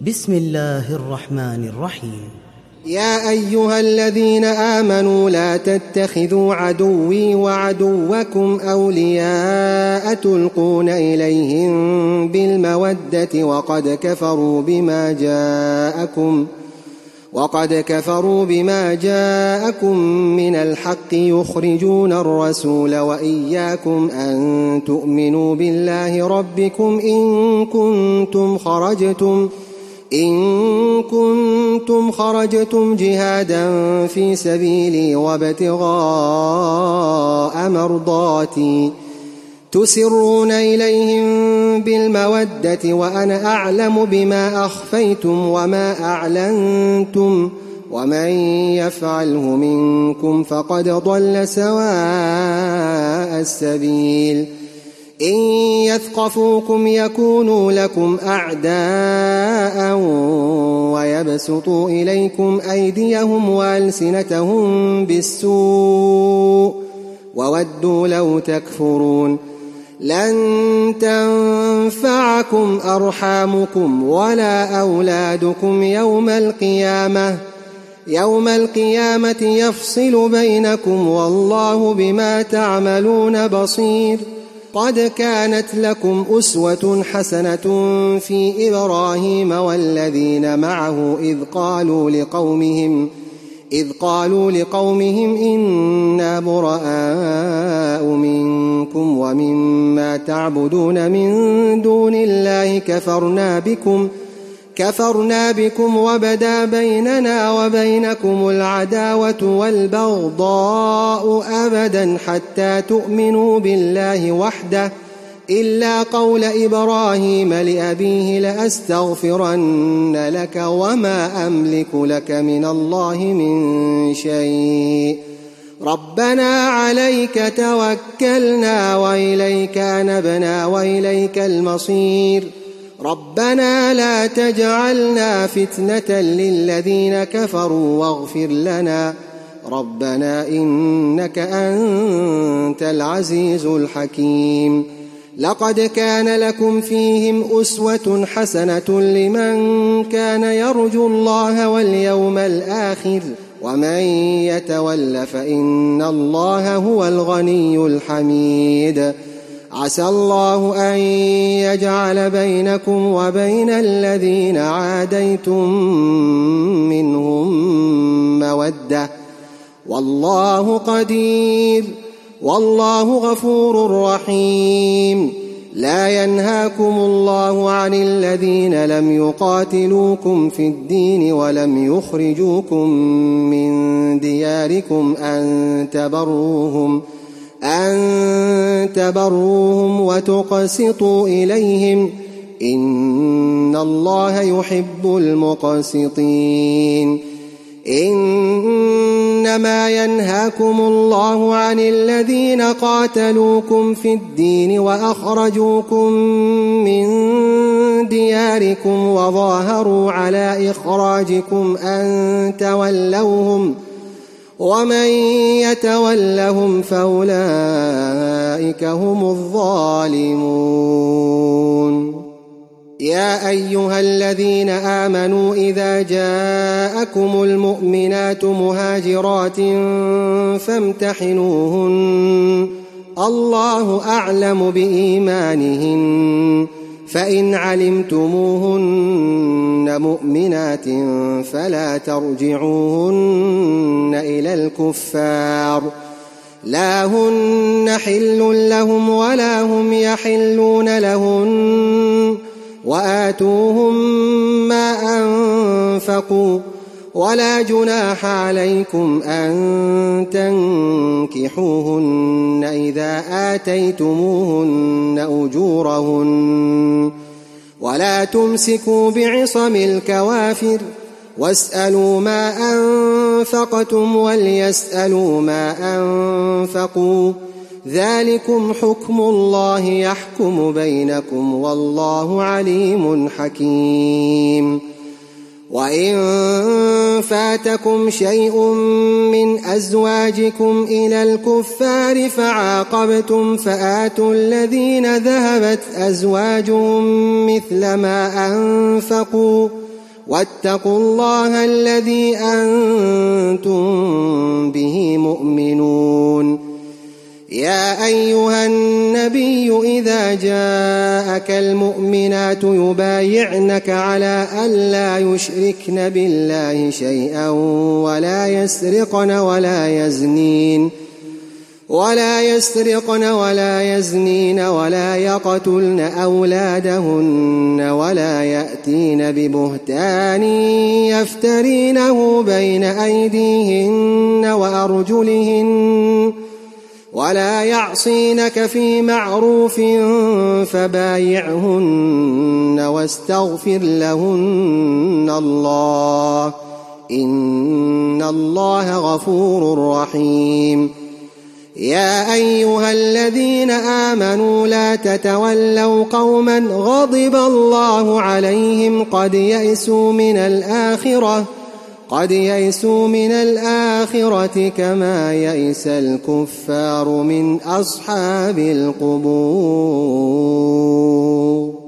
بسم الله الرحمن الرحيم. يا أيها الذين آمنوا لا تتخذوا عدوي وعدوكم أولياء تلقون إليهم بالمودة وقد كفروا بما جاءكم من الحق يخرجون الرسول وإياكم أن تؤمنوا بالله ربكم إن كنتم خرجتم جهادا في سبيلي وابتغاء مرضاتي تسرون إليهم بالمودة وأنا أعلم بما أخفيتم وما أعلنتم ومن يفعله منكم فقد ضل سواء السبيل إن يثقفوكم يكونوا لكم أعداء ويبسطوا إليكم أيديهم وألسنتهم بالسوء وودوا لو تكفرون لن تنفعكم أرحامكم ولا أولادكم يوم القيامة يفصل بينكم والله بما تعملون بصير. قد كانت لكم أسوة حسنة في إبراهيم والذين معه إذ قالوا لقومهم إنا براء منكم ومما تعبدون من دون الله كفرنا بكم وبدا بيننا وبينكم العداوة والبغضاء أبدا حتى تؤمنوا بالله وحده إلا قول إبراهيم لأبيه لأستغفرن لك وما أملك لك من الله من شيء ربنا عليك توكلنا وإليك أنبنا وإليك المصير ربنا لا تجعلنا فتنة للذين كفروا واغفر لنا ربنا إنك أنت العزيز الحكيم. لقد كان لكم فيهم أسوة حسنة لمن كان يرجو الله واليوم الآخر ومن يتول فإن الله هو الغني الحميد. عسى الله أن يجعل بينكم وبين الذين عاديتم منهم مودة والله قدير والله غفور رحيم. لا ينهاكم الله عن الذين لم يقاتلوكم في الدين ولم يخرجوكم من دياركم أن تبروهم وتقسطوا إليهم إن الله يحب المقسطين. إنما ينهاكم الله عن الذين قاتلوكم في الدين وأخرجوكم من دياركم وظاهروا على إخراجكم أن تولوهم ومن يتولهم فأولئك هم الظالمون. يا أيها الذين آمنوا إذا جاءكم المؤمنات مهاجرات فامتحنوهن الله أعلم بإيمانهن فإن علمتموهن مؤمنات فلا ترجعوهن إلى الكفار لا هن حل لهم ولا هم يحلون لهن وآتوهم ما أنفقوا ولا جناح عليكم أن تنكحوهن إذا آتيتموهن أجورهن ولا تمسكوا بعصم الكوافر واسألوا ما أنفقتم وليسألوا ما أنفقوا ذلكم حكم الله يحكم بينكم والله عليم حكيم. وإن فاتكم شيء من أزواجكم إلى الكفار فعاقبتم فآتوا الذين ذهبت أزواجهم مثل ما أنفقوا واتقوا الله الذي أنتم به مؤمنون. يا أيها النبي إذا جاءك المؤمنات يبايعنك على أن لا يشركن بالله شيئا ولا يسرقن ولا يزنين ولا يقتلن أولادهن ولا يأتين ببهتان يفترينه بين أيديهن وأرجلهن ولا يعصينك في معروف فبايعهن واستغفر لهن الله إن الله غفور رحيم. يا أيها الذين آمنوا لا تتولوا قوما غضب الله عليهم قد يئسوا من الآخرة كما يئس الكفار من أصحاب القبور.